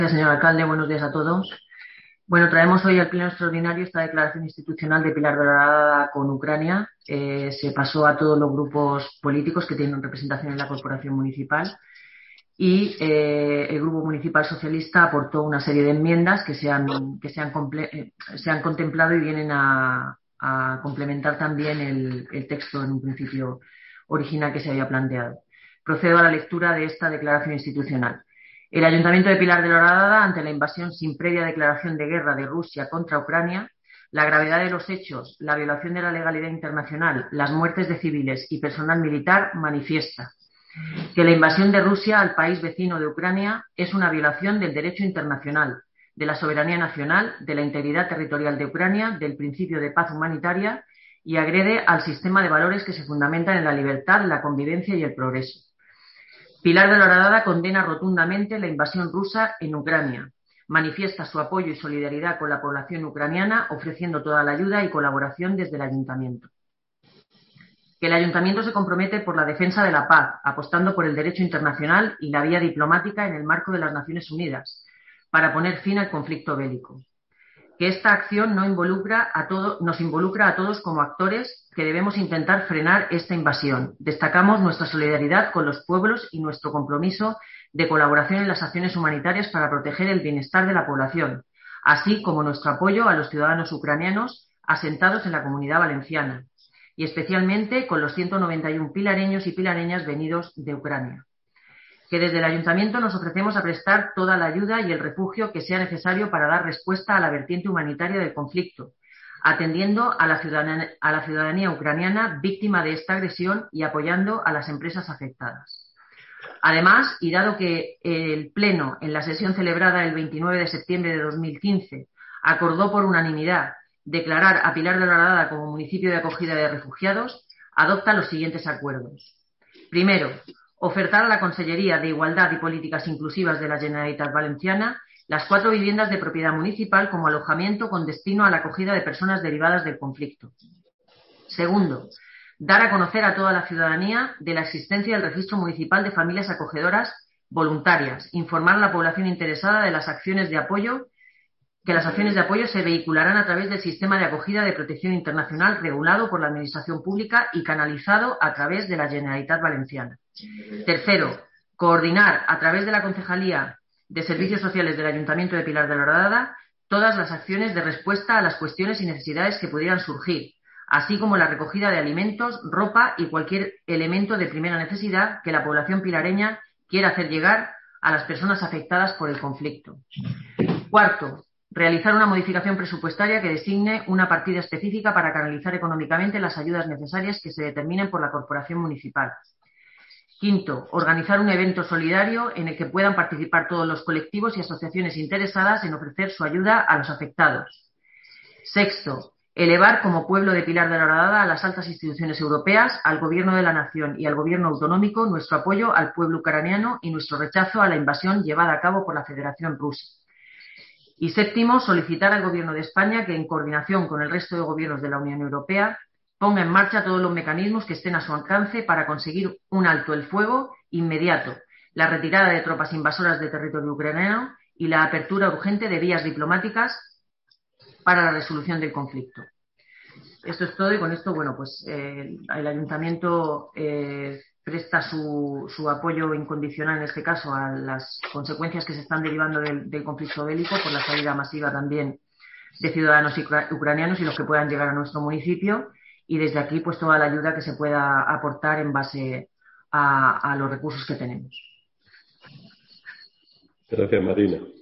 Señor alcalde, buenos días a todos. Bueno, traemos hoy al Pleno Extraordinario esta declaración institucional de Pilar Dorada con Ucrania. Se pasó a todos los grupos políticos que tienen representación en la corporación municipal y el Grupo Municipal Socialista aportó una serie de enmiendas que se han contemplado y vienen a complementar también el texto en un principio original que se había planteado. Procedo a la lectura de esta declaración institucional. El Ayuntamiento de Pilar de la Horadada, ante la invasión sin previa declaración de guerra de Rusia contra Ucrania, la gravedad de los hechos, la violación de la legalidad internacional, las muertes de civiles y personal militar, manifiesta que la invasión de Rusia al país vecino de Ucrania es una violación del derecho internacional, de la soberanía nacional, de la integridad territorial de Ucrania, del principio de paz humanitaria y agrede al sistema de valores que se fundamentan en la libertad, la convivencia y el progreso. Pilar de la Horadada condena rotundamente la invasión rusa en Ucrania. Manifiesta su apoyo y solidaridad con la población ucraniana, ofreciendo toda la ayuda y colaboración desde el Ayuntamiento. Que el Ayuntamiento se compromete por la defensa de la paz, apostando por el derecho internacional y la vía diplomática en el marco de las Naciones Unidas, para poner fin al conflicto bélico. Que esta acción nos involucra a todos como actores que debemos intentar frenar esta invasión. Destacamos nuestra solidaridad con los pueblos y nuestro compromiso de colaboración en las acciones humanitarias para proteger el bienestar de la población, así como nuestro apoyo a los ciudadanos ucranianos asentados en la Comunidad Valenciana, y especialmente con los 191 pilareños y pilareñas venidos de Ucrania. Que desde el Ayuntamiento nos ofrecemos a prestar toda la ayuda y el refugio que sea necesario para dar respuesta a la vertiente humanitaria del conflicto, atendiendo a la ciudadanía ucraniana víctima de esta agresión y apoyando a las empresas afectadas. Además, y dado que el Pleno, en la sesión celebrada el 29 de septiembre de 2015, acordó por unanimidad declarar a Pilar de la Horadada como municipio de acogida de refugiados, adopta los siguientes acuerdos. Primero, ofertar a la Consellería de Igualdad y Políticas Inclusivas de la Generalitat Valenciana las 4 viviendas de propiedad municipal como alojamiento con destino a la acogida de personas derivadas del conflicto. Segundo, dar a conocer a toda la ciudadanía de la existencia del Registro Municipal de Familias Acogedoras Voluntarias, informar a la población interesada de las acciones de apoyo, que las acciones de apoyo se vehicularán a través del sistema de acogida de protección internacional regulado por la Administración Pública y canalizado a través de la Generalitat Valenciana. Tercero, coordinar a través de la Concejalía de Servicios Sociales del Ayuntamiento de Pilar de la Horadada todas las acciones de respuesta a las cuestiones y necesidades que pudieran surgir, así como la recogida de alimentos, ropa y cualquier elemento de primera necesidad que la población pilareña quiera hacer llegar a las personas afectadas por el conflicto. Cuarto, realizar una modificación presupuestaria que designe una partida específica para canalizar económicamente las ayudas necesarias que se determinen por la Corporación Municipal. Quinto, organizar un evento solidario en el que puedan participar todos los colectivos y asociaciones interesadas en ofrecer su ayuda a los afectados. Sexto, elevar como pueblo de Pilar de la Horadada a las altas instituciones europeas, al Gobierno de la Nación y al Gobierno autonómico nuestro apoyo al pueblo ucraniano y nuestro rechazo a la invasión llevada a cabo por la Federación Rusa. Y séptimo, solicitar al Gobierno de España que, en coordinación con el resto de gobiernos de la Unión Europea, ponga en marcha todos los mecanismos que estén a su alcance para conseguir un alto el fuego inmediato, la retirada de tropas invasoras de territorio ucraniano y la apertura urgente de vías diplomáticas para la resolución del conflicto. Esto es todo y con esto, bueno, pues el Ayuntamiento presta su apoyo incondicional en este caso a las consecuencias que se están derivando del conflicto bélico por la salida masiva también de ciudadanos ucranianos y los que puedan llegar a nuestro municipio, y desde aquí pues toda la ayuda que se pueda aportar en base a los recursos que tenemos. Gracias, Marina.